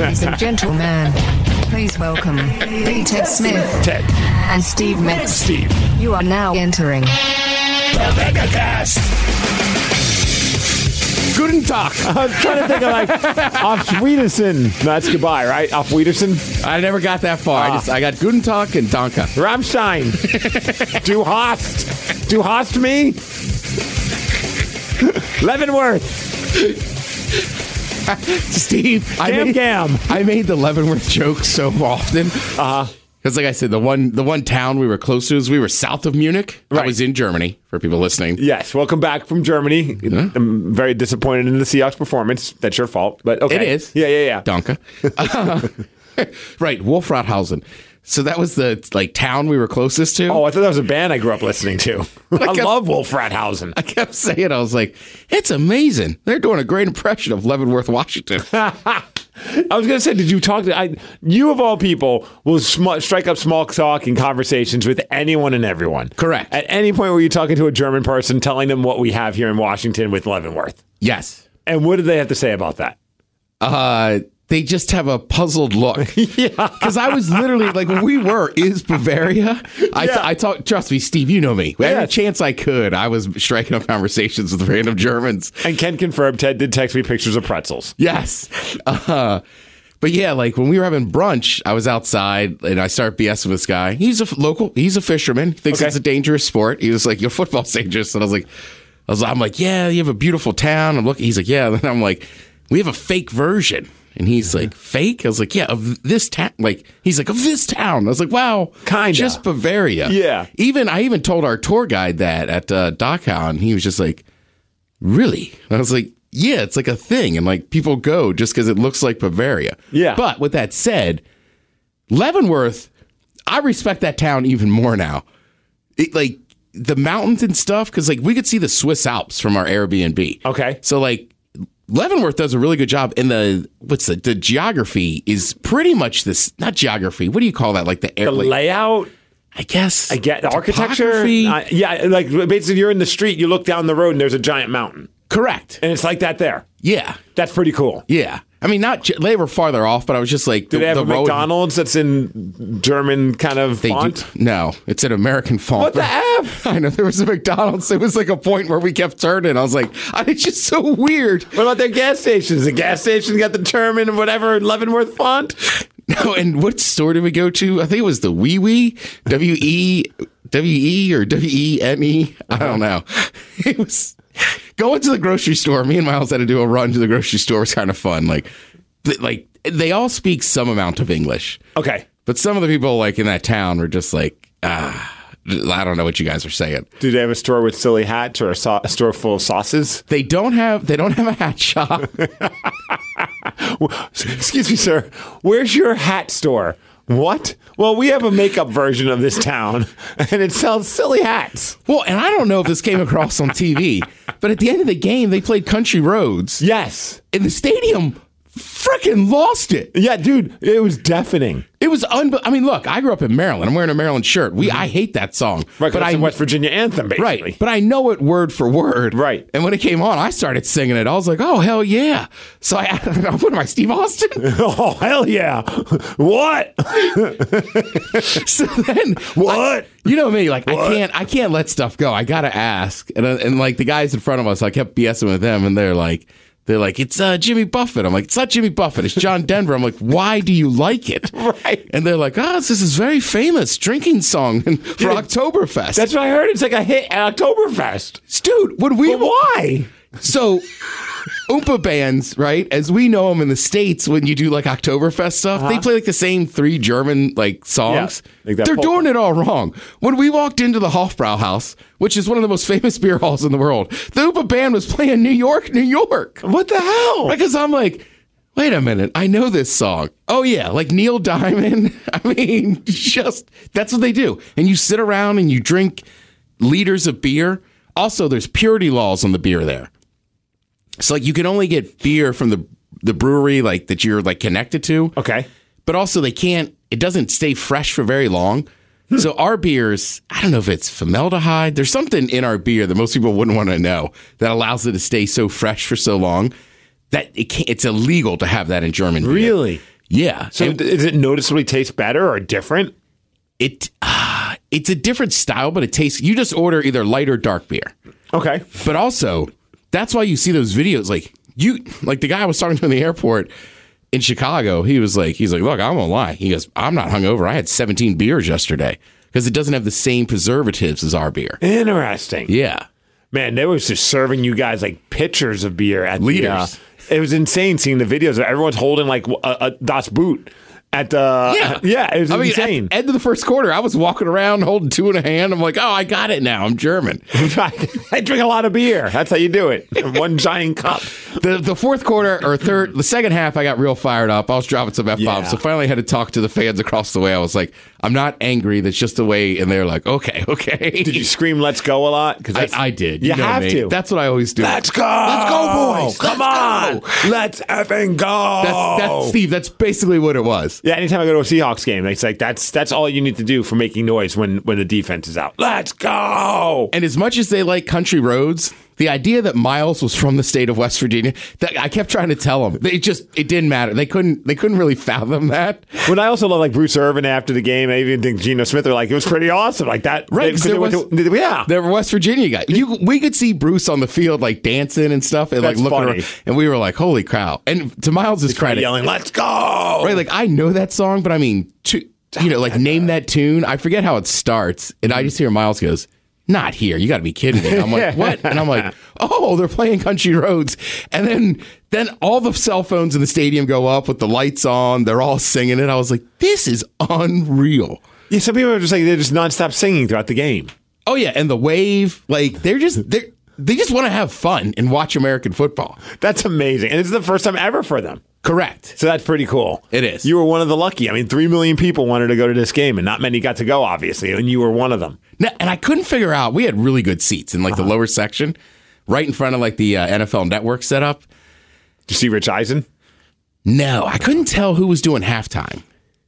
Ladies and gentlemen, please welcome Ted Smith Ted. and Steve Metz. Steve. You are now entering The Megacast. Guten Tag. I was trying to think of like Auf Wiedersehen. No, that's goodbye, right? Auf Wiedersehen. I never got that far. I got Guten Tag and Danke. Rammstein. Du hast me. Leavenworth. Steve, Gam. I made the Leavenworth joke so often. Because like I said, the one town we were close to is we were south of Munich. Right. I was in Germany, for people listening. Yes, welcome back from Germany. I'm very disappointed in the Seahawks performance. That's your fault, but okay. It is. Yeah. Danke. Right, Wolfrathausen. So that was the town we were closest to. Oh, I thought that was a band I grew up listening to. I love Wolfrathausen. I kept saying, I was like, it's amazing. They're doing a great impression of Leavenworth, Washington. I was going to say, did you talk to... you, of all people, will strike up small talk and conversations with anyone and everyone. Correct. At any point were you talking to a German person telling them what we have here in Washington with Leavenworth? Yes. And what did they have to say about that? They just have a puzzled look. Yeah. Because I was literally like, when we were, is Bavaria? I talk, trust me, Steve, you know me. Every chance I could, I was striking up conversations with random Germans. And Ken confirmed, Ted did text me pictures of pretzels. Yes. But yeah, like when we were having brunch, I was outside and I started BSing with this guy. He's a local, he's a fisherman. He thinks it's a dangerous sport. He was like, your football's dangerous. And I'm like, yeah, you have a beautiful town. I'm looking, he's like, yeah. And I'm like, we have a fake version. And he's like, fake? I was like, yeah, of this town. He's like, of this town. I was like, wow, kinda. Just Bavaria. Yeah. I even told our tour guide that at Dachau, and he was just like, really? And I was like, yeah, it's like a thing. And like people go just because it looks like Bavaria. Yeah. But with that said, Leavenworth, I respect that town even more now. Like the mountains and stuff, because like we could see the Swiss Alps from our Airbnb. Okay. So like, Leavenworth does a really good job, and the geography is pretty much this. Not geography. What do you call that? Like the layout. I guess. I get the architecture. Yeah, like basically, you're in the street. You look down the road, and there's a giant mountain. Correct. And it's like that there. Yeah, that's pretty cool. Yeah. I mean, they were farther off, but I was just like, do they have a McDonald's that's in German kind of font? No, it's an American font. What the F? I know there was a McDonald's. It was like a point where we kept turning. I was like, it's just so weird. What about their gas stations? The gas station got the German and whatever Leavenworth font? No, and what store did we go to? I think it was the Wee, W-E or W-E-N-E. I don't know. It was... Going to the grocery store, me and Miles had to do a run to the grocery store. Was kind of fun. Like they all speak some amount of English. Okay. But some of the people like in that town were just like, I don't know what you guys are saying. Do they have a store with silly hats or a store full of sauces? They don't have a hat shop. Excuse me, sir. Where's your hat store? What? Well, we have a makeup version of this town, and it sells silly hats. Well, and I don't know if this came across on TV, but at the end of the game, they played Country Roads. Yes. And the stadium freaking lost it. Yeah, dude, it was deafening. It was I mean, look, I grew up in Maryland. I'm wearing a Maryland shirt. I hate that song. Right, but it's a West Virginia anthem, basically. Right, but I know it word for word. Right. And when it came on, I started singing it. I was like, oh, hell yeah. So what am I, Steve Austin? Oh, hell yeah. What? So then, what? You know me, like, what? I can't let stuff go. I got to ask. And like the guys in front of us, I kept BSing with them, and they're like, it's Jimmy Buffett. I'm like, it's not Jimmy Buffett. It's John Denver. I'm like, why do you like it? Right. And they're like, this is very famous drinking song for Oktoberfest. That's what I heard. It's like a hit at Oktoberfest. Dude, why? So, Oompa bands, right, as we know them in the States, when you do like Oktoberfest stuff, they play like the same 3 German like songs. Yeah, like they're doing it all wrong. When we walked into the Hofbrauhaus, which is one of the most famous beer halls in the world, the Oompa band was playing New York, New York. What the hell? Because I'm like, wait a minute, I know this song. Oh yeah, like Neil Diamond. I mean, that's what they do. And you sit around and you drink liters of beer. Also, there's purity laws on the beer there. So like you can only get beer from the brewery like that you're like connected to. Okay. But also it doesn't stay fresh for very long. So our beers, I don't know if it's formaldehyde. There's something in our beer that most people wouldn't want to know that allows it to stay so fresh for so long that it's illegal to have that in German beer. Really? Yeah. So does it noticeably taste better or different? It's a different style, but it tastes. You just order either light or dark beer. Okay. But also, that's why you see those videos. Like the guy I was talking to in the airport in Chicago. He's like, look, I won't lie. He goes, I'm not hungover. I had 17 beers yesterday because it doesn't have the same preservatives as our beer. Interesting. Yeah. Man, they was just serving you guys like pitchers of beer at Liters. It was insane seeing the videos. Everyone's holding like a Das Boot at the it was insane. At the end of the first quarter, I was walking around holding two in a hand. I'm like, oh, I got it now. I'm German. I drink a lot of beer. That's how you do it. In one giant cup. The fourth quarter or the second half, I got real fired up. I was dropping some F-bombs. Yeah. So finally I had to talk to the fans across the way. I was like, I'm not angry. That's just the way. And they're like, okay. Did you scream "Let's go" a lot? Because I did. You know have me. to. That's what I always do. Let's go. Let's go, boys. Come on. Let's effing go. That's Steve. That's basically what it was. Yeah, anytime I go to a Seahawks game, it's like that's all you need to do for making noise when the defense is out. Let's go. And as much as they like country roads, the idea that Miles was from the state of West Virginia, that I kept trying to tell them. It didn't matter. They couldn't really fathom that. But I also love like Bruce Irvin after the game. I even think Geno Smith were like, it was pretty awesome. Like that. Right. They were West Virginia guys. We could see Bruce on the field like dancing and stuff and That's like looking funny. around, and we were like, holy cow. And to Miles' credit, yelling, "Let's go!" Right? Like I know that song, but I mean, name that tune. I forget how it starts, and I just hear Miles goes, "Not here! You got to be kidding me!" I'm like, "What?" And I'm like, "Oh, they're playing Country Roads." And then all the cell phones in the stadium go up with the lights on. They're all singing it. I was like, "This is unreal." Yeah, some people are just like they're just nonstop singing throughout the game. Oh yeah, and the wave, like they just want to have fun and watch American football. That's amazing, and it's the first time ever for them. Correct. So that's pretty cool. It is. You were one of the lucky. I mean, 3 million people wanted to go to this game, and not many got to go, obviously, and you were one of them. Now, and I couldn't figure out. We had really good seats in like the lower section, right in front of like the NFL Network setup. Did you see Rich Eisen? No, I couldn't tell who was doing halftime.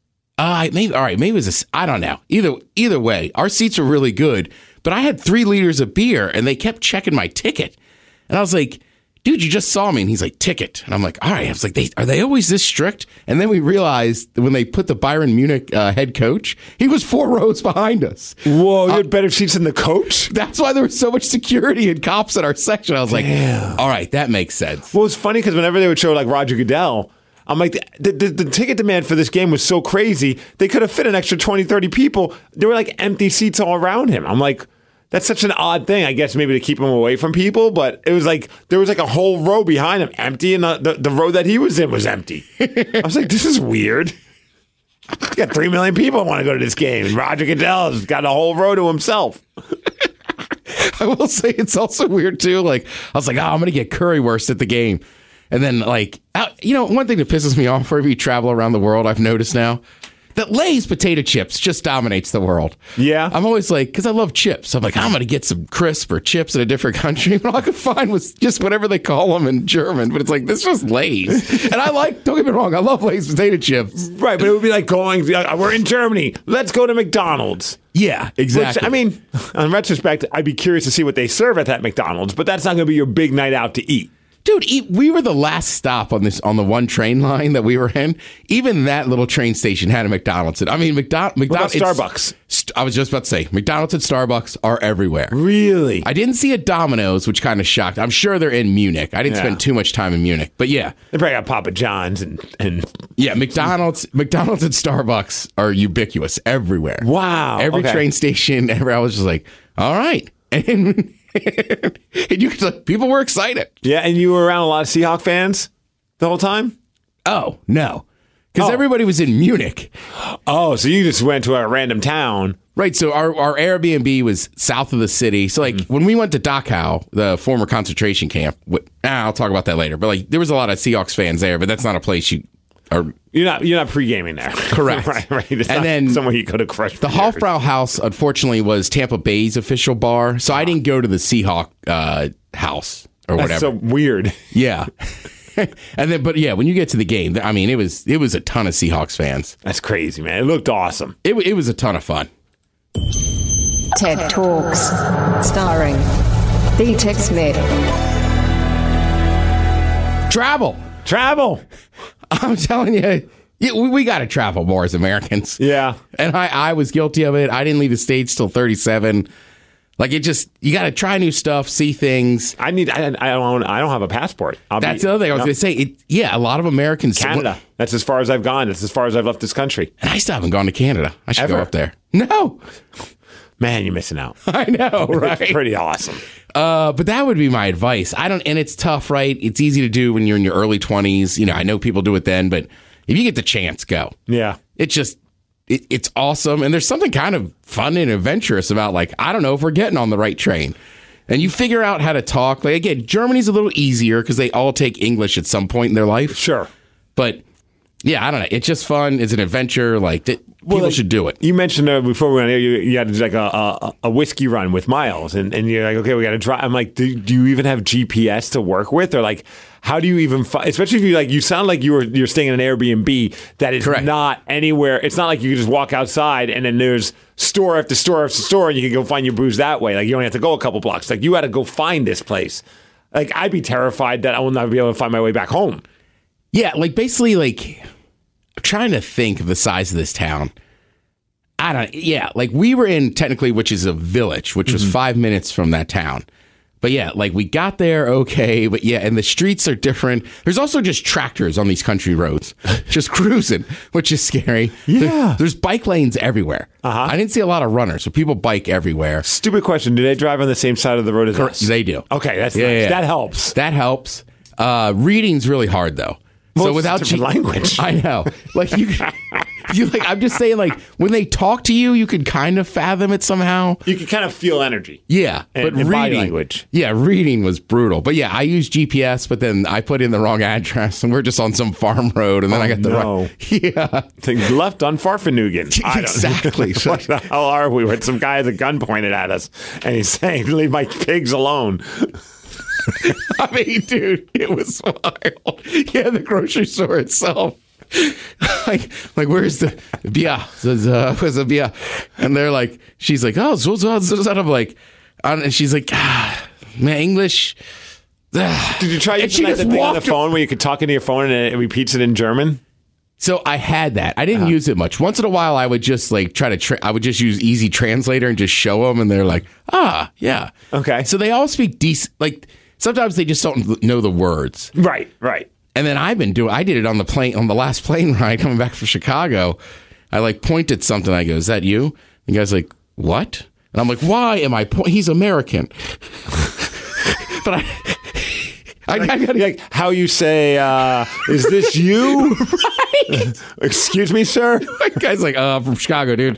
Maybe it was I don't know. Either way, our seats were really good, but I had 3 liters of beer, and they kept checking my ticket, and I was like, "Dude, you just saw me." And he's like, "Ticket." And I'm like, all right. I was like, are they always this strict? And then we realized that when they put the Bayern Munich head coach, he was 4 rows behind us. Whoa, you had better seats than the coach? That's why there was so much security and cops in our section. I was like, all right, that makes sense. Well, it's funny because whenever they would show like Roger Goodell, I'm like, the ticket demand for this game was so crazy. They could have fit an extra 20, 30 people. There were like empty seats all around him. I'm like, that's such an odd thing, I guess, maybe to keep him away from people. But it was like there was like a whole row behind him empty, and the row that he was in was empty. I was like, this is weird. You got 3 million people want to go to this game, and Roger Goodell's got a whole row to himself. I will say it's also weird too. Like I was like, I'm gonna get currywurst at the game, and then like one thing that pisses me off wherever you travel around the world, I've noticed now that Lay's potato chips just dominates the world. Yeah. I'm always like, because I love chips. I'm like, I'm going to get some crisp or chips in a different country. And all I could find was just whatever they call them in German. But it's like, this is just Lay's. And don't get me wrong, I love Lay's potato chips. Right, but it would be like we're in Germany. Let's go to McDonald's. Yeah, exactly. Which, I mean, in retrospect, I'd be curious to see what they serve at that McDonald's, but that's not going to be your big night out to eat. Dude, we were the last stop on the one train line that we were in. Even that little train station had a McDonald's. I mean, McDonald's. Starbucks? I was just about to say, McDonald's and Starbucks are everywhere. Really? I didn't see a Domino's, which kind of shocked. I'm sure they're in Munich. I didn't spend too much time in Munich, but yeah, they probably got Papa John's and yeah, McDonald's and Starbucks are ubiquitous everywhere. Wow. Every train station. I was just like, all right, and you could people were excited. Yeah, and you were around a lot of Seahawk fans the whole time? Oh, no. Because everybody was in Munich. Oh, so you just went to a random town. Right, so our Airbnb was south of the city. So, like, when we went to Dachau, the former concentration camp, I'll talk about that later. But, like, there was a lot of Seahawks fans there, but that's not a place you are... You're not pre-gaming there. Correct. right. It's and then somewhere you could have crushed. The Hofbrau House, unfortunately, was Tampa Bay's official bar. So I didn't go to the Seahawk house or whatever. That's so weird. Yeah. And then, but yeah, when you get to the game, I mean, it was a ton of Seahawks fans. That's crazy, man. It looked awesome. It was a ton of fun. TED Talks, starring D-Tech Smith. Travel. I'm telling you, Yeah, we got to travel more as Americans. Yeah. And I was guilty of it. I didn't leave the States till 37. Like, it just, you got to try new stuff, see things. I don't have a passport. That's the other thing I was going to say. A lot of Americans. Canada. That's as far as I've gone. That's as far as I've left this country. And I still haven't gone to Canada. I should Ever? go up there. No. Man, you're missing out. I know, right? It's pretty awesome. But that would be my advice. And it's tough, right? It's easy to do when you're in your early 20s. You know, I know people do it then, but if you get the chance, go. Yeah. It's awesome. And there's something kind of fun and adventurous about, like, I don't know if we're getting on the right train. And you figure out how to talk. Like, again, Germany's a little easier because they all take English at some point in their life. Sure. But, yeah, I don't know. It's just fun. It's an adventure. Like, people should do it. You mentioned before we went here, you had to do like a whiskey run with Miles. And you're like, okay, we got to drive. I'm like, do you even have GPS to work with? Or like, how do you even especially if you sound like you're staying in an Airbnb that is Correct. Not anywhere. It's not like you can just walk outside and then there's store after store after store and you can go find your booze that way. Like, you only have to go a couple blocks. Like, you had to go find this place. Like, I'd be terrified that I will not be able to find my way back home. Yeah, like, basically, like, I'm trying to think of the size of this town. Like, we were in, technically, which is a village, which was 5 minutes from that town. But yeah, like, we got there okay, but yeah, and the streets are different. There's also just tractors on these country roads, just cruising, which is scary. Yeah. There's bike lanes everywhere. I didn't see a lot of runners, so people bike everywhere. Stupid question. Do they drive on the same side of the road as us? They do. Okay, that's Yeah, nice. yeah. That helps. That helps. Reading's really hard, though. Well, So it's without a different language. I know. Like, you like, I'm just saying, like, when they talk to you, you can kind of fathom it somehow. You can kind of feel energy. Yeah, And but body reading, language. Yeah, reading was brutal. But yeah, I used GPS, but then I put in the wrong address, and we're just on some farm road, and then I got the wrong. Yeah, Things left on Farfanugan. I don't- exactly. What the hell are we? With some guy with a gun pointed at us, and he's saying, "Leave my pigs alone." I mean, dude, it was wild. Yeah, the grocery store itself. like where's the beer? Where's the beer? And they're like, she's like, oh, so I'm like, and she's like, man, English. Did you try And she using that just thing on the walked- phone where you could talk into your phone and it repeats it in German? So I had that. I didn't use it much. Once in a while, I would just like try to. I would just use Easy Translator and just show them, and they're like, yeah, Okay. So they all speak decent. Like, sometimes they just don't know the words. Right. And then I did it on the last plane ride coming back from Chicago. I like pointed something. I go, is that you? The guy's like, what? And I'm like, why am I he's American. But I gotta, Like how you say, "Is this you?" right? Excuse me, sir. The guy's like, from Chicago, dude.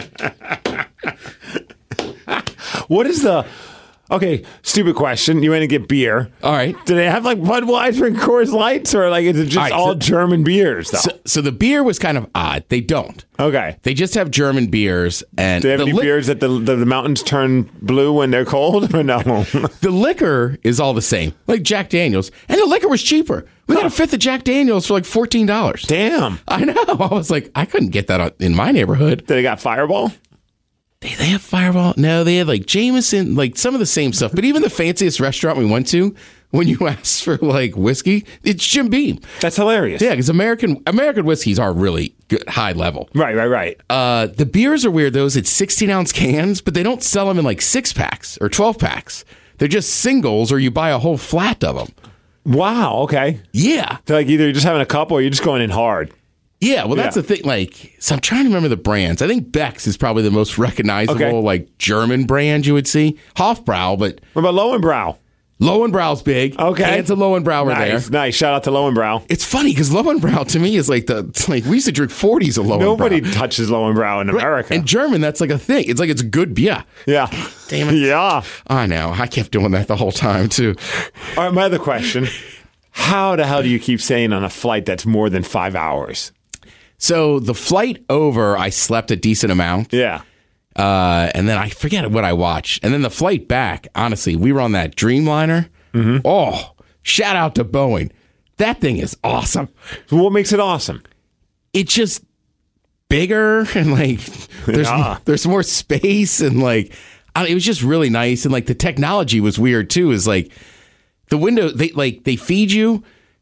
What is the? Okay, stupid question. You went to get beer. All right. Do they have like Budweiser and Coors Lights, or like is it just all German beers though? So the beer was kind of odd. They don't. Okay. They just have German beers, and Do they have any beers that the mountains turn blue when they're cold, or no? the liquor is all the same, like Jack Daniels, and the liquor was cheaper. We got a fifth of Jack Daniels for like $14. Damn. I know. I was like, I couldn't get that in my neighborhood. They got Fireball? They have Fireball. No, they had like Jameson, like some of the same stuff. But even the fanciest restaurant we went to, when you ask for like whiskey, it's Jim Beam. That's hilarious. Yeah, because American whiskeys are really good, high level. Right. The beers are weird. Those it's 16-ounce cans, but they don't sell them in like 6-packs or 12-packs. They're just singles, or you buy a whole flat of them. Wow. Okay. Yeah. They're like either you're just having a couple or you're just going in hard. Yeah, well, that's the thing. Like, so I'm trying to remember the brands. I think Beck's is probably the most recognizable, like, German brand you would see. Hofbrau, but What about Lowenbrau? Lowenbrau's big. Okay. Cans of Lowenbrau were there. Nice. Shout out to Lowenbrau. It's funny because Lowenbrau to me is like we used to drink 40s of Lowenbrau. Nobody touches Lowenbrau in Right. America. In German, that's like a thing. It's like it's good beer. Yeah. Damn it. Yeah. I know. I kept doing that the whole time too. All right, my other question. How the hell do you keep staying on a flight that's more than 5 hours? So the flight over, I slept a decent amount. Yeah. And then I forget what I watched. And then the flight back, honestly, we were on that Dreamliner. Mm-hmm. Oh, shout out to Boeing. That thing is awesome. So what makes it awesome? It's just bigger and like there's more space and like it was just really nice. And like the technology was weird too. Is like the window, they feed you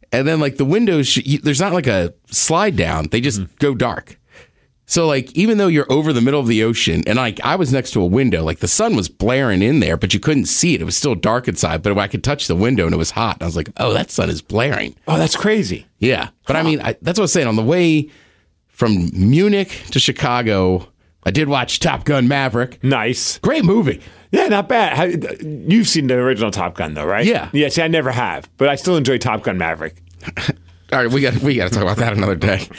And then like the windows, there's not like a slide down. They just go dark. So like even though you're over the middle of the ocean, and like I was next to a window, like the sun was blaring in there, but you couldn't see it. It was still dark inside, but I could touch the window and it was hot. And I was like, oh, that sun is blaring. Oh, that's crazy. Yeah. But I mean, that's what I was saying. On the way from Munich to Chicago, I did watch Top Gun Maverick. Nice. Great movie. Yeah, not bad. You've seen the original Top Gun, though, right? Yeah. Yeah, see, I never have, but I still enjoy Top Gun Maverick. All right, we got to talk about that another day.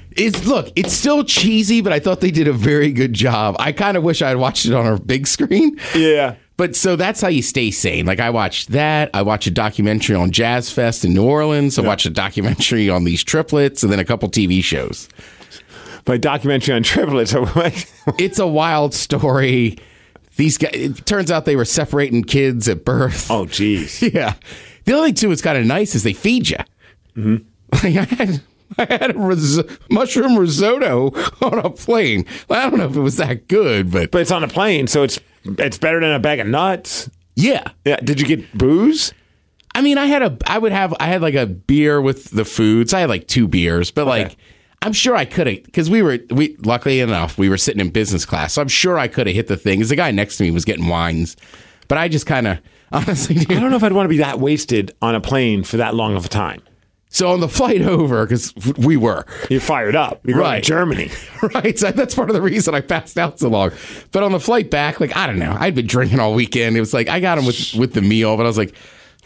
It's still cheesy, but I thought they did a very good job. I kind of wish I had watched it on a big screen. Yeah. But so that's how you stay sane. Like I watched that. I watched a documentary on Jazz Fest in New Orleans. I watched a documentary on these triplets and then a couple TV shows. My documentary on triplets. It's a wild story. These guys, it turns out they were separating kids at birth. Oh, geez. Yeah. The other thing, too, is kind of nice is they feed you. Mm-hmm. Like I had a mushroom risotto on a plane. Well, I don't know if it was that good, but it's on a plane, so it's better than a bag of nuts. Yeah. Yeah. Did you get booze? I mean, I had like a beer with the food. So I had like 2 beers, but like I'm sure I could have, because we luckily enough we were sitting in business class, so I'm sure I could have hit the thing. Because the guy next to me was getting wines, but I just kind of honestly, I don't know if I'd want to be that wasted on a plane for that long of a time. So on the flight over, because we were. You're fired up. You're going to Germany. Right. So that's part of the reason I passed out so long. But on the flight back, like, I don't know. I'd been drinking all weekend. It was like, I got him with the meal, but I was like,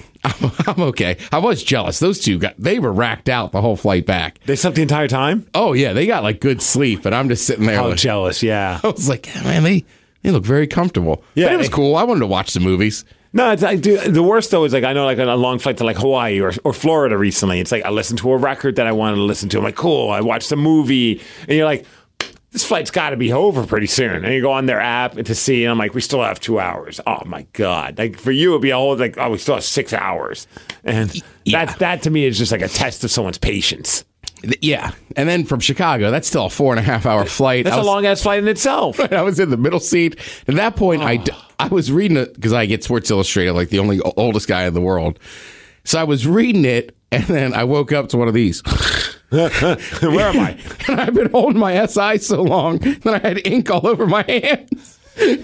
I'm okay. I was jealous. Those two, they were racked out the whole flight back. They slept the entire time? Oh, yeah. They got like good sleep, but I'm just sitting there. Oh, like, jealous. Yeah. I was like, man, they look very comfortable. Yeah. But it was cool. I wanted to watch the movies. No, the worst though is like I know like on a long flight to like Hawaii or Florida recently. It's like I listened to a record that I wanted to listen to. I'm like, cool. I watched a movie, and you're like, this flight's got to be over pretty soon. And you go on their app to see, and I'm like, we still have 2 hours. Oh my god! Like for you, it'd be a whole like, oh, we still have 6 hours, and that to me is just like a test of someone's patience. Yeah, and then from Chicago, that's still a 4.5 hour flight. That's a long ass flight in itself. I was in the middle seat. At that point, I was reading it because I get Sports Illustrated, like the only oldest guy in the world. So I was reading it, and then I woke up to one of these. Where am I? And I've been holding my SI so long that I had ink all over my hands.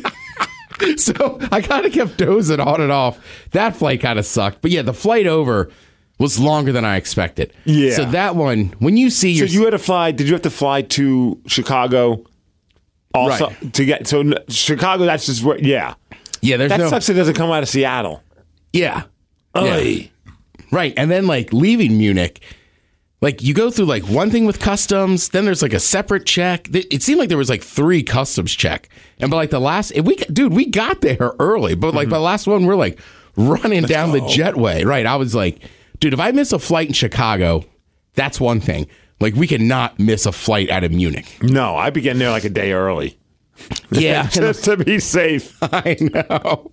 So I kind of kept dozing on and off. That flight kind of sucked. But yeah, the flight over was longer than I expected. Yeah. So that one, when you see So you had to fly, did you have to fly to Chicago also to get, so Chicago, that's just where, yeah. Yeah, that sucks it doesn't come out of Seattle. Yeah. Yeah. Right. And then like leaving Munich, like you go through like one thing with customs, then there's like a separate check. It seemed like there was like 3 customs check. And but like the last, we got there early, but like the last one, we're like running down the jetway. Right. I was like, dude, if I miss a flight in Chicago, that's one thing. Like, we cannot miss a flight out of Munich. No, I'd be getting there like a day early. Yeah. Just to be safe. I know.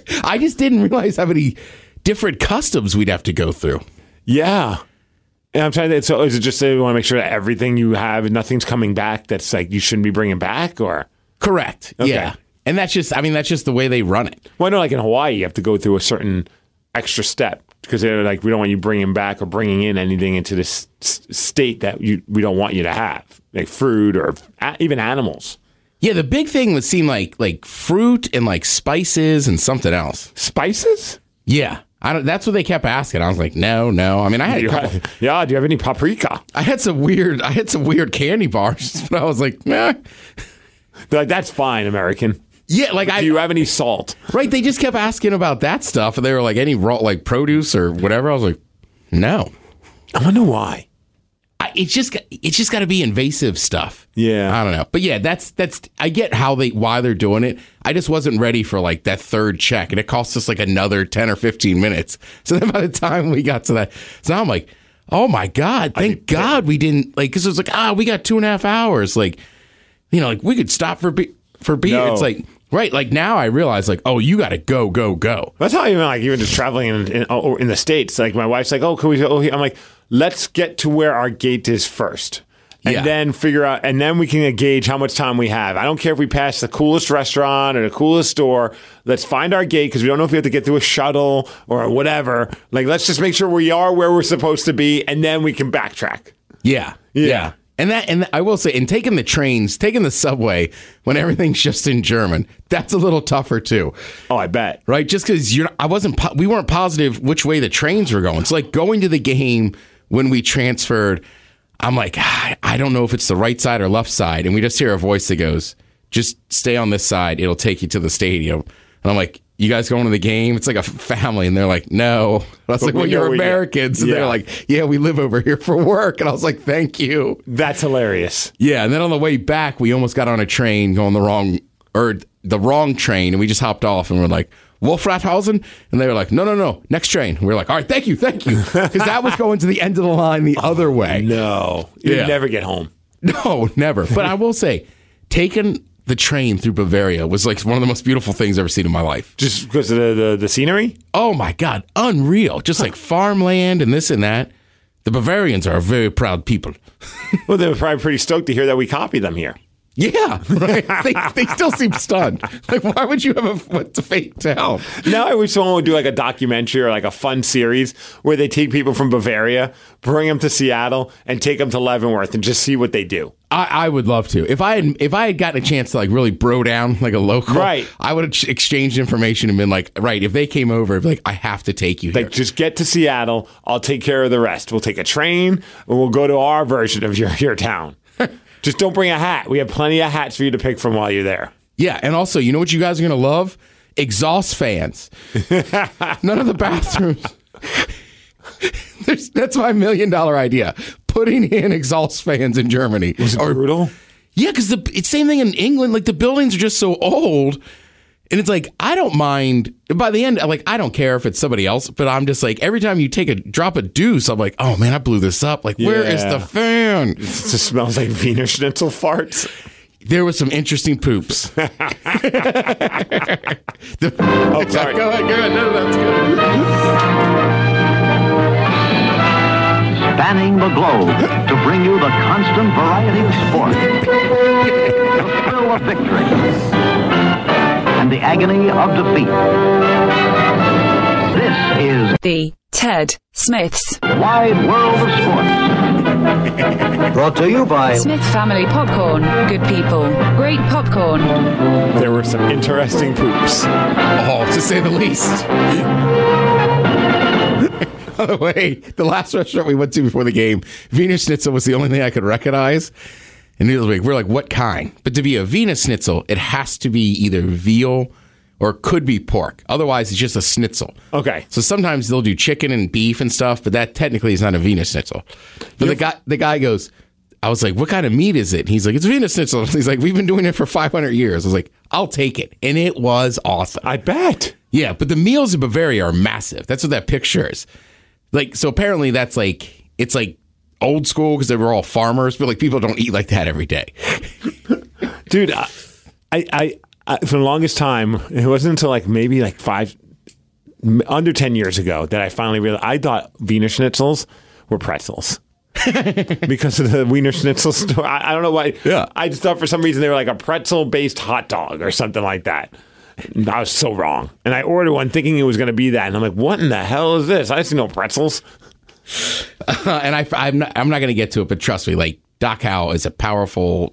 I just didn't realize how many different customs we'd have to go through. Yeah. And I'm trying to, so is it just that you want to make sure that everything you have, nothing's coming back that's like you shouldn't be bringing back, or? Correct. Okay. Yeah. And that's just the way they run it. Well, I know like in Hawaii, you have to go through a certain extra step. Because they're like, we don't want you bringing back or bringing in anything into this state that we don't want you to have, like fruit or even animals. Yeah, the big thing would seem like fruit and like spices and something else. Spices? Yeah, that's what they kept asking. I was like, no. I mean, I had a couple. Yeah, do you have any paprika? I had some weird candy bars, but I was like, nah. They're like, that's fine, American. Yeah, like do you have any salt? Right, they just kept asking about that stuff, and they were like, any raw like produce or whatever. I was like, no. I wonder why. It's just got to be invasive stuff. Yeah, I don't know, but yeah, that's I get why they're doing it. I just wasn't ready for like that third check, and it cost us like another 10 or 15 minutes. So then by the time we got to that, so now I'm like, oh my god, thank God we didn't like, because it was like we got 2.5 hours, like like we could stop for beer. No. It's like. Right, like now I realize, like, oh, you got to go. That's how even just traveling in the States. Like my wife's like, oh, can we go here? I'm like, let's get to where our gate is first, and Yeah. then figure out, and then we can gauge how much time we have. I don't care if we pass the coolest restaurant or the coolest store. Let's find our gate because we don't know if we have to get through a shuttle or whatever. Like, let's just make sure we are where we're supposed to be, and then we can backtrack. Yeah. And I will say, and taking the subway when everything's just in German, that's a little tougher too. Oh, I bet. Right? Just because we weren't positive which way the trains were going. It's like going to the game when we transferred. I'm like, I don't know if it's the right side or left side, and we just hear a voice that goes, "Just stay on this side. It'll take you to the stadium." And I'm like, "You guys going to the game?" It's like a family, and they're like, "No." I was like, "Well, you're Americans," and they're like, "Yeah, we live over here for work." And I was like, "Thank you." That's hilarious. Yeah, and then on the way back, we almost got on a train going the wrong train, and we just hopped off, and we're like, Wolfrathausen? And they were like, no, next train. We were like, all right, thank you. Because that was going to the end of the line the other way. No. You'd never get home. No, never. But I will say, taking the train through Bavaria was like one of the most beautiful things I've ever seen in my life. Just because of the scenery? Oh, my God. Unreal. Just like farmland and this and that. The Bavarians are a very proud people. Well, they were probably pretty stoked to hear that we copy them here. Yeah, right. They still seem stunned. Like, why would you have a fake to help? Now I wish someone would do like a documentary or like a fun series where they take people from Bavaria, bring them to Seattle, and take them to Leavenworth and just see what they do. I would love to. If I had gotten a chance to like really bro down like a local, right, I would have exchanged information and been like, right, if they came over, I'd be like, I have to take you here. Like, just get to Seattle. I'll take care of the rest. We'll take a train and we'll go to our version of your town. Just don't bring a hat. We have plenty of hats for you to pick from while you're there. Yeah, and also, you know what you guys are going to love? Exhaust fans. None of the bathrooms. That's my $1 million idea. Putting in exhaust fans in Germany. Was it brutal? Yeah, because it's same thing in England. Like, the buildings are just so old. And it's like, I don't mind. By the end, like, I don't care if it's somebody else, but I'm just like, every time you drop a deuce, I'm like, oh man, I blew this up. Like, where is the fan? It just smells like Wiener Schnitzel farts. There was some interesting poops. Sorry. Go ahead. No, that's good. Spanning the globe to bring you the constant variety of sport, the thrill of victory, and the agony of defeat. This is the Ted Smith's Wide World of Sports. Brought to you by Smith Family Popcorn. Good people, great popcorn. There were some interesting poops. Oh, to say the least. By the way, the last restaurant we went to before the game, Wiener Schnitzel was the only thing I could recognize. And we're like, what kind? But to be a Wiener Schnitzel, it has to be either veal or it could be pork. Otherwise, it's just a schnitzel. Okay. So sometimes they'll do chicken and beef and stuff, but that technically is not a Wiener Schnitzel. But the guy goes, I was like, what kind of meat is it? And he's like, it's Wiener Schnitzel. He's like, we've been doing it for 500 years. I was like, I'll take it. And it was awesome. I bet. Yeah, but the meals in Bavaria are massive. That's what that picture is. Like, so apparently that's like, it's like old school because they were all farmers, but like people don't eat like that every day. Dude, I for the longest time, it wasn't until like maybe like under 10 years ago that I finally realized I thought Wiener Schnitzels were pretzels. Because of the Wiener Schnitzel store. I don't know why. Yeah. I just thought for some reason they were like a pretzel-based hot dog or something like that. I was so wrong. And I ordered one thinking it was going to be that. And I'm like, what in the hell is this? I see no pretzels. And I'm not going to get to it, but trust me, like Dachau is a powerful,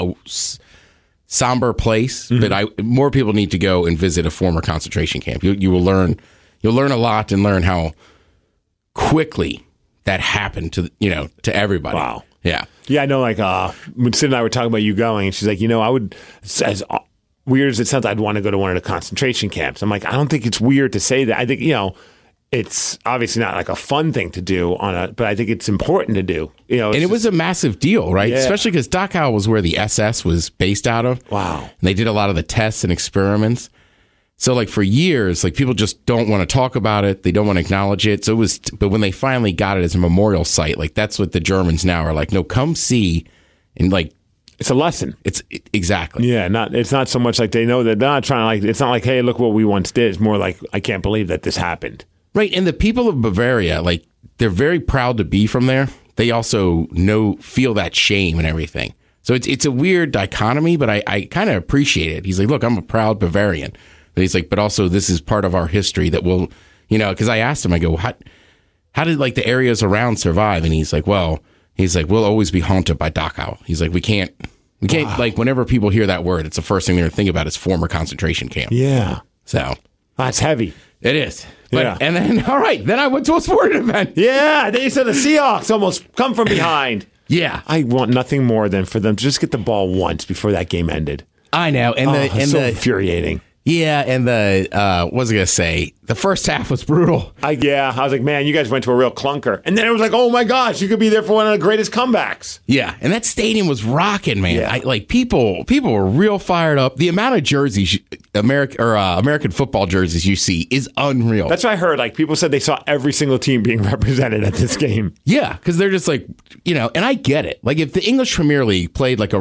somber place. Mm-hmm. But more people need to go and visit a former concentration camp. You will learn. You'll learn a lot and learn how quickly that happened to everybody. Wow. Yeah. Yeah, I know. Like when Sid and I were talking about you going, and she's like, I would, as weird as it sounds, I'd want to go to one of the concentration camps. I'm like, I don't think it's weird to say that. I think it's obviously not like a fun thing to do but I think it's important to do. And it was a massive deal, right? Yeah. Especially because Dachau was where the SS was based out of. Wow. And they did a lot of the tests and experiments. So like for years, like people just don't want to talk about it. They don't want to acknowledge it. So but when they finally got it as a memorial site, like that's what the Germans now are like, no, come see. And like, it's a lesson. Exactly. Yeah. It's not so much like they know that they're not trying to it's not like, hey, look what we once did. It's more like, I can't believe that this happened. Right. And the people of Bavaria, like they're very proud to be from there. they also feel that shame and everything. So it's a weird dichotomy, but I kind of appreciate it. He's like, look, I'm a proud Bavarian. But he's like, but also this is part of our history that will, because I asked him, I go, how did like the areas around survive? And he's like, we'll always be haunted by Dachau. He's like, we can't like whenever people hear that word, it's the first thing they're thinking about is former concentration camp. Yeah. So that's heavy. It is. But, Yeah. And then, all right, then I went to a sporting event. Yeah. They said the Seahawks almost come from behind. Yeah. I want nothing more than for them to just get the ball once before that game ended. I know. And It's so infuriating. Yeah, and what was I going to say? The first half was brutal. I was like, man, you guys went to a real clunker. And then it was like, oh my gosh, you could be there for one of the greatest comebacks. Yeah, and that stadium was rocking, man. Yeah. People were real fired up. The amount of jerseys, American football jerseys you see is unreal. That's what I heard. Like, people said they saw every single team being represented at this game. Yeah, because they're just like, and I get it. Like, if the English Premier League played like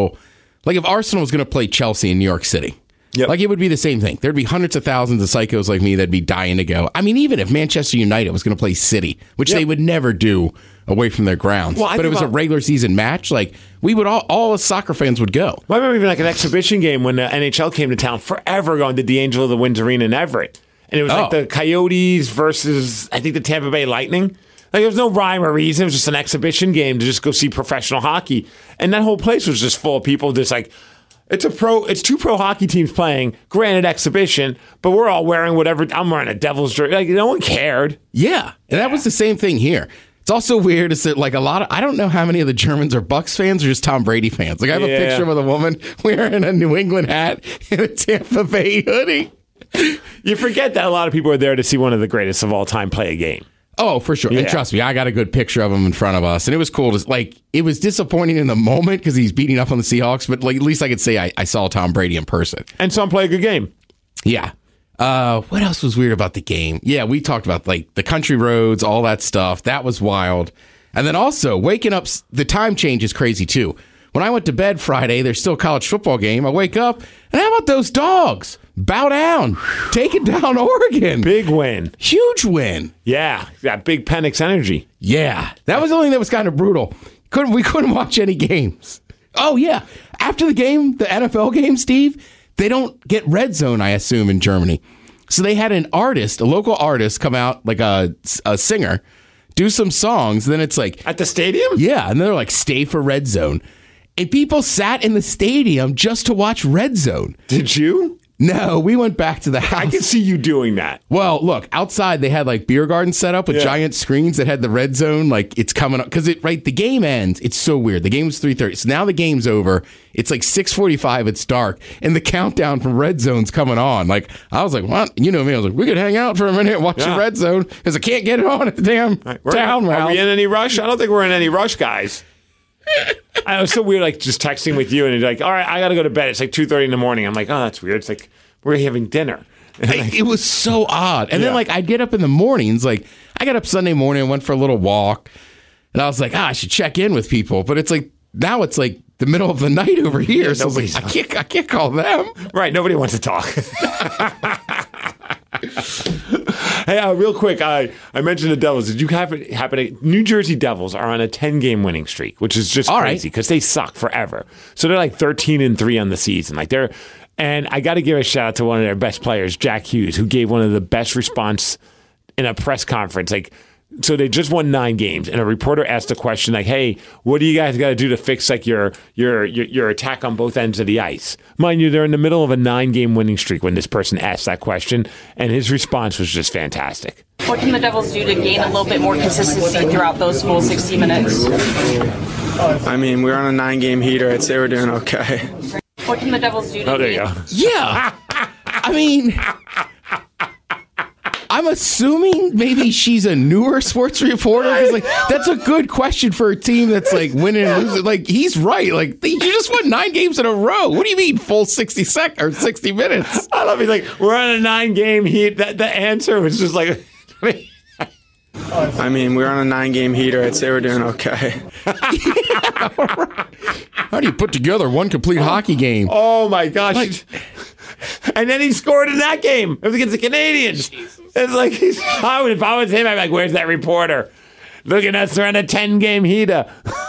if Arsenal was going to play Chelsea in New York City, Yep. like it would be the same thing. There'd be hundreds of thousands of psychos like me that'd be dying to go. I mean, even if Manchester United was going to play City, which they would never do away from their grounds, Well, but it was a regular season match, like we would all as soccer fans would go. I remember even like an exhibition game when the NHL came to town forever ago and did the Angel of the Winds Arena in Everett. And it was like the Coyotes versus, I think, the Tampa Bay Lightning. Like, there was no rhyme or reason. It was just an exhibition game to just go see professional hockey. And that whole place was just full of people just like, it's two pro hockey teams playing, granted exhibition, but we're all wearing whatever. I'm wearing a Devils jersey. Like, no one cared. Yeah, and that was the same thing here. It's also weird is that like I don't know how many of the Germans are Bucks fans or just Tom Brady fans. Like I have a picture of a woman wearing a New England hat and a Tampa Bay hoodie. You forget that a lot of people are there to see one of the greatest of all time play a game. Oh, for sure. Yeah. And trust me, I got a good picture of him in front of us. And it was cool. It was disappointing in the moment because he's beating up on the Seahawks. But like, at least I could say I saw Tom Brady in person. And some play a good game. Yeah. What else was weird about the game? Yeah, we talked about like the country roads, all that stuff. That was wild. And then also waking up, the time change is crazy too. When I went to bed Friday, there's still a college football game. I wake up, and how about those dogs? Bow down. Taking down Oregon. Big win. Huge win. Yeah. That big Penix energy. Yeah. That was the only thing that was kind of brutal. We couldn't watch any games. Oh, yeah. After the game, the NFL game, Steve, they don't get red zone, I assume, in Germany. So they had a local artist come out, like a singer, do some songs. Then it's like... At the stadium? Yeah. And they're like, stay for red zone. And people sat in the stadium just to watch red zone. Did you? No, we went back to the house. I can see you doing that. Well, look, outside they had like beer gardens set up with giant screens that had the red zone. Like it's coming up because the game ends. It's so weird. The game's 3:30. So now the game's over. It's like 6:45. It's dark. And the countdown from red zone's coming on. Like I was like, what? You know me. I was like, we could hang out for a minute and watch the red zone because I can't get it on at the damn town. Are we in any rush? I don't think we're in any rush, guys. I was so weird, like just texting with you, and you're like, "All right, I got to go to bed." It's like 2:30 in the morning. I'm like, "Oh, that's weird." It's like we're having dinner. It was so odd. And then like I'd get up in the mornings. Like I got up Sunday morning and went for a little walk, and I was like, I should check in with people. But it's like now it's like the middle of the night over here. So I was like, I can't call them. Right? Nobody wants to talk. Hey, real quick, I mentioned the Devils. Did you happen New Jersey Devils are on a 10-game winning streak, which is just crazy because they suck forever. So they're like 13-3 on the season. And I got to give a shout out to one of their best players, Jack Hughes, who gave one of the best response in a press conference. So they just won 9 games, and a reporter asked a question like, "Hey, what do you guys got to do to fix like your attack on both ends of the ice?" Mind you, they're in the middle of a 9-game winning streak when this person asked that question, and his response was just fantastic. What can the Devils do to gain a little bit more consistency throughout those full 60 minutes? I mean, we're on a 9-game heater. I'd say we're doing okay. What can the Devils do to Oh, there you go. Yeah. I mean, I'm assuming maybe she's a newer sports reporter. 'Cause like that's a good question for a team that's like winning and losing. Like he's right. Like you just won 9 games in a row. What do you mean full 60 minutes? I love it. Like, we're on a 9-game heat. The answer was just like... I mean, we're on a 9-game heater. I'd say we're doing okay. How do you put together one complete hockey game? Oh, my gosh. And then he scored in that game. It was against the Canadians. It's like, if I was him, I'd be like, where's that reporter? Look at us, we're on a 10-game heater.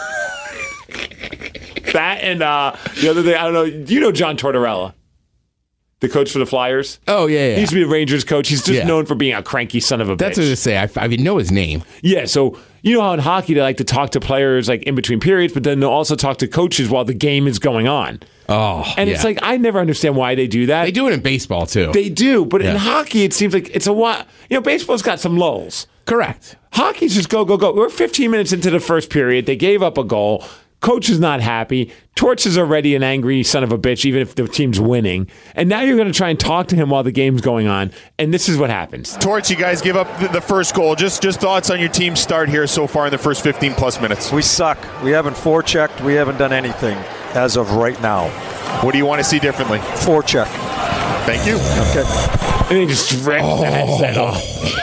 That and the other thing, I don't know. Do you know John Tortorella, the coach for the Flyers? Oh, yeah. He used to be the Rangers coach. He's just Yeah. known for being a cranky son of a bitch. That's what I say. I know his name. Yeah, so you know how in hockey they like to talk to players like in between periods, but then they'll also talk to coaches while the game is going on. Oh, And it's like, I never understand why they do that. they do it in baseball too. They do, but in Yeah. hockey, it seems like it's a what? You know, baseball's got some lulls. Correct. Hockey's just go, go, go. We're 15 minutes into the first period. They gave up a goal. Coach is not happy. Torch is already an angry son of a bitch, even if the team's winning. And now you're going to try and talk to him while the game's going on. And this is what happens. Torch, you guys give up the first goal. Just thoughts on your team's start here so far in the first 15-plus minutes. We suck. We haven't forechecked. We haven't done anything as of right now. What do you want to see differently? Forecheck. Thank you. Okay. And he just ripped the headset off.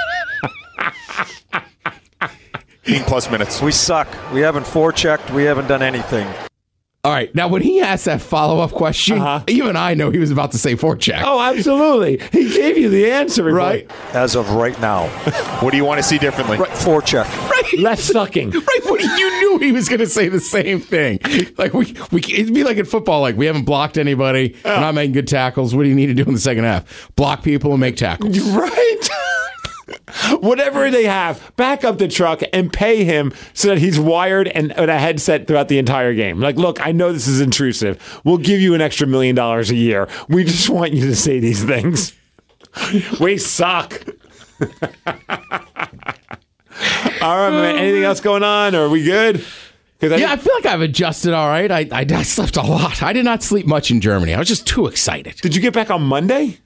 15-plus minutes. We suck. We haven't forechecked. We haven't done anything. All right. Now, when he asked that follow-up question, even I know he was about to say forecheck. Oh, absolutely. He gave you the answer, right? As of right now. What do you want to see differently? Right. Forecheck. Right. Less sucking. Right, but you knew he was going to say the same thing. Like we, it'd be like in football. Like we haven't blocked anybody. We're not making good tackles. What do you need to do in the second half? Block people and make tackles. Right? Whatever they have, back up the truck and pay him so that he's wired and with a headset throughout the entire game. Like, look, I know this is intrusive. We'll give you an extra $1 million a year. We just want you to say these things. We suck. All right, man. Anything else going on? Or are we good? I feel like I've adjusted all right. I slept a lot. I did not sleep much in Germany. I was just too excited. Did you get back on Monday?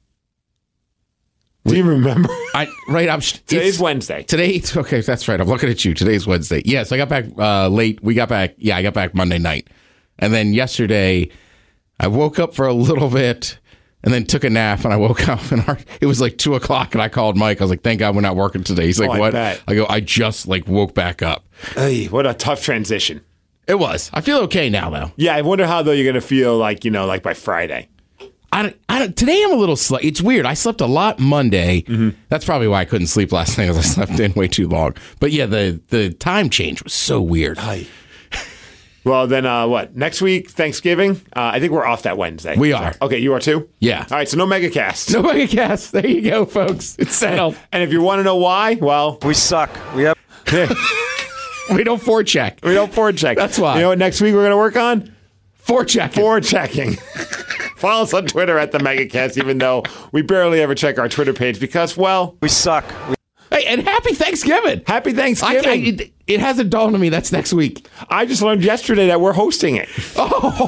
Do you remember? Today's Wednesday. Okay, that's right. I'm looking at you. Today's Wednesday. Yes, I got back late. I got back Monday night. And then yesterday, I woke up for a little bit and then took a nap. And I woke up and it was like 2 o'clock. And I called Mike. I was like, thank God we're not working today. He's like, what? I go, I just woke back up. Hey, what a tough transition. It was. I feel okay now, though. Yeah, I wonder how, though, you're going to feel like by Friday. Today I'm a little slow. It's weird. I slept a lot Monday. Mm-hmm. That's probably why I couldn't sleep last night, because I slept in way too long. But yeah, the time change was so weird. Well, then what? Next week, Thanksgiving? I think we're off that Wednesday. We are. Okay, you are too? Yeah. All right, so no Megacast. No Megacast. There you go, folks. It's settled. And if you want to know why, well... We suck. We have... We don't forecheck. We don't forecheck. That's why. You know what next week we're going to work on? Forechecking. Forechecking. Follow us on Twitter at the Megacast, even though we barely ever check our Twitter page because, well... We suck. Hey, and happy Thanksgiving. Happy Thanksgiving. It hasn't dawned on me that's next week. I just learned yesterday that we're hosting it. Oh.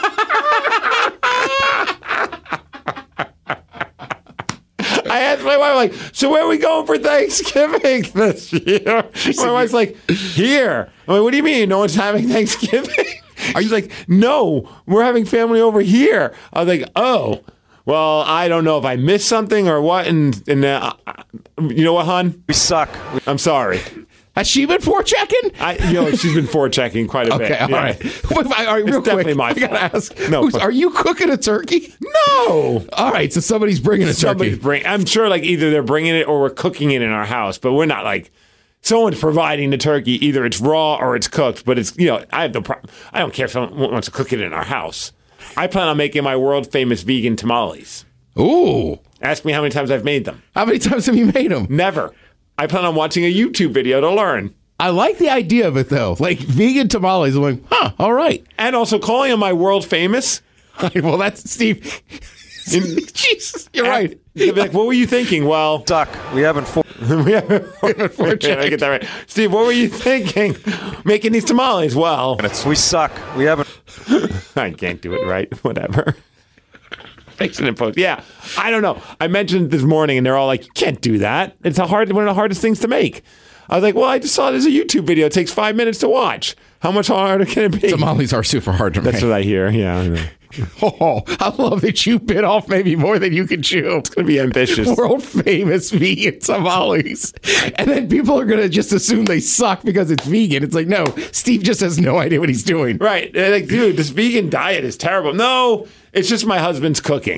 I asked my wife, so where are we going for Thanksgiving this year? My wife's like, here. I'm like, what do you mean? No one's having Thanksgiving? She's like, no, we're having family over here. I was like, oh, well, I don't know if I missed something or what. And you know what, hon? We suck. I'm sorry. Has she been forechecking? She's been forechecking quite a bit. Okay, all right. All right, real it's definitely quick, my I fault. gotta ask. No, are you cooking a turkey? No. All right, so somebody's bringing a turkey. I'm sure either they're bringing it or we're cooking it in our house, but we're not someone's providing the turkey. Either it's raw or it's cooked, but it's, I have no problem. I don't care if someone wants to cook it in our house. I plan on making my world famous vegan tamales. Ooh. Ask me how many times I've made them. How many times have you made them? Never. I plan on watching a YouTube video to learn. I like the idea of it, though. Vegan tamales. I'm like, all right. And also calling them my world famous. Well, that's Steve. Jesus, you're right. You'll be like, what were you thinking? Well, suck. We haven't forechecked. I get that right. Steve, what were you thinking? Making these tamales? Well, we suck. We haven't. I can't do it right. Whatever. Fix it in post. Yeah, I don't know. I mentioned it this morning, and they're all like, you can't do that. It's one of the hardest things to make. I was like, well, I just saw it as a YouTube video. It takes 5 minutes to watch. How much harder can it be? Tamales are super hard to make. That's what I hear. Yeah, I know. Oh, I love that you bit off maybe more than you can chew. It's going to be ambitious. World famous vegan tamales. And then people are going to just assume they suck because it's vegan. It's like, no, Steve just has no idea what he's doing. Right. They're like, dude, this vegan diet is terrible. No, it's just my husband's cooking.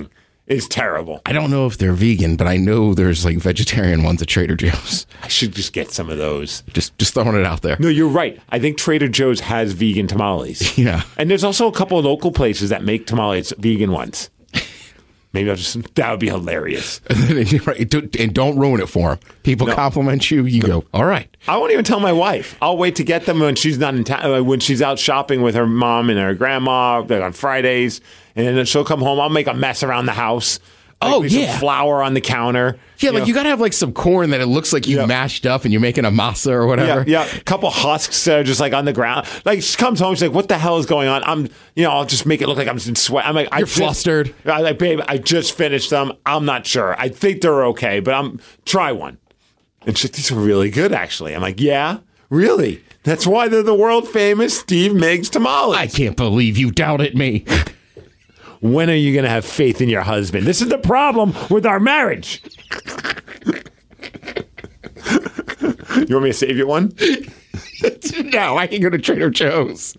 is terrible. I don't know if they're vegan, but I know there's like vegetarian ones at Trader Joe's. I should just get some of those. Just throwing it out there. No, you're right. I think Trader Joe's has vegan tamales. Yeah. And there's also a couple of local places that make tamales, vegan ones. Maybe that would be hilarious. And don't ruin it for them. People compliment you, you go, all right. I won't even tell my wife. I'll wait to get them when she's not in town, when she's out shopping with her mom and her grandma, like on Fridays, and then she'll come home. I'll make a mess around the house. Like, some flour on the counter. Yeah, you got to have like some corn that it looks like you mashed up and you're making a masa or whatever. Yeah, a couple husks that are just like on the ground. Like she comes home, she's like, "What the hell is going on?" I'll just make it look like I'm in sweat. I'm like, you're flustered. I'm like, babe, I just finished them. I'm not sure. I think they're okay, but try one. And she's like, these are really good, actually. I'm like, yeah, really? That's why they're the world famous Steve Miggs tamales. I can't believe you doubted me. When are you going to have faith in your husband? This is the problem with our marriage. You want me to save you one? No, I can go to Trader Joe's.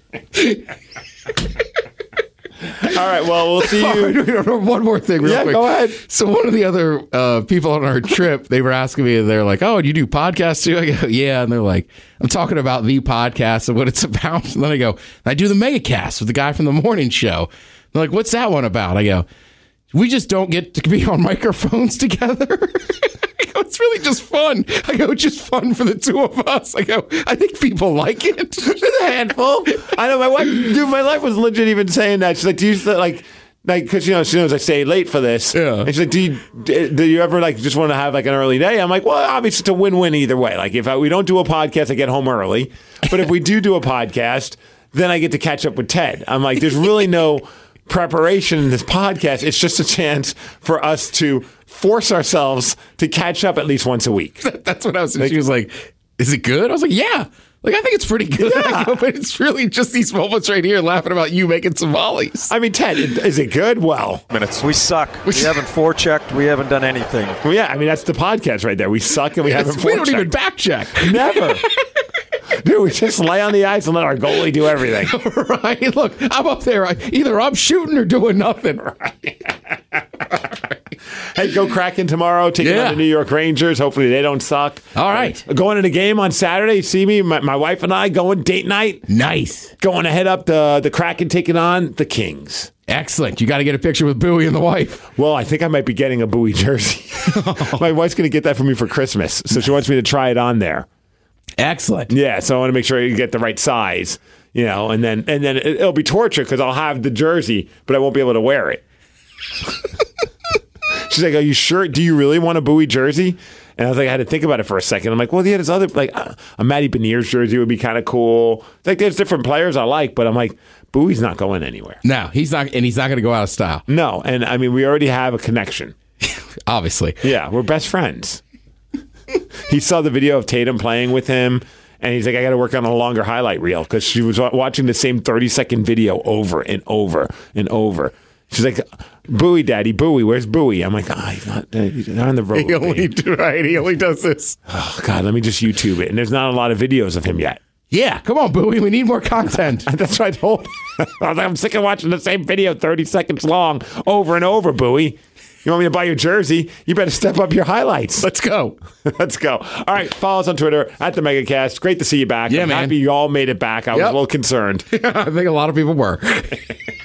All right, well, we'll see you. One more thing real quick. Go ahead. So one of the other people on our trip, they were asking me, they're like, oh, do you do podcasts too? I go, yeah. And they're like, I'm talking about the podcast and what it's about. And then I go, I do the Megacast with the guy from the morning show. They're like, what's that one about? I go, we just don't get to be on microphones together. I go, it's really just fun. I go, it's just fun for the two of us. I go, I think people like it. It's a handful. I know my wife was legit even saying that. She's like, do you because she knows I stay late for this. Yeah. And she's like, do you ever like just want to have like an early day? I'm like, well, obviously it's a win-win either way. Like if we don't do a podcast, I get home early. But if we do a podcast, then I get to catch up with Ted. I'm like, there's really no preparation in this podcast. It's just a chance for us to force ourselves to catch up at least once a week. That's what I was saying. She was like, is it good? I was like, yeah. Like, I think it's pretty good. Yeah. I go, but it's really just these moments right here laughing about you making tamales. I mean, Ted, is it good? Well, we suck. We haven't forechecked. We haven't done anything. Well, yeah, I mean, that's the podcast right there. We suck and we haven't forechecked. We don't even back check. Never. Dude, we just lay on the ice and let our goalie do everything. Right. Look, I'm up there. Either I'm shooting or doing nothing. Right. Hey, go Kraken tomorrow. Taking on the New York Rangers. Hopefully they don't suck. All right. Going to the game on Saturday. You see me, my wife and I going date night. Nice. Going to head up the Kraken taking on the Kings. Excellent. You got to get a picture with Bowie and the wife. Well, I think I might be getting a Bowie jersey. My wife's going to get that for me for Christmas. So she wants me to try it on there. Excellent. Yeah, so I want to make sure you get the right size, and then it'll be torture because I'll have the jersey, but I won't be able to wear it. She's like, "Are you sure? Do you really want a Bowie jersey?" And I was like, I had to think about it for a second. I'm like, well, yeah, there's other a Matty Beniers jersey would be kind of cool. Like, there's different players I like, but I'm like, Bowie's not going anywhere. No, he's not, and he's not going to go out of style. No, and I mean, we already have a connection. Obviously, yeah, we're best friends. He saw the video of Tatum playing with him, and he's like, I got to work on a longer highlight reel because she was watching the same 30-second video over and over and over. She's like, Bowie, Daddy, Bowie, where's Bowie? I'm like, he's not on the road. He only does this. Oh, God, let me just YouTube it. And there's not a lot of videos of him yet. Yeah, come on, Bowie. We need more content. That's what I told him. I was like, I'm sick of watching the same video 30 seconds long over and over, Bowie. You want me to buy your jersey? You better step up your highlights. Let's go. Let's go. All right, follow us on Twitter at the Megacast. Great to see you back. Yeah, I'm man. happy you all made it back. I was a little concerned. I think a lot of people were.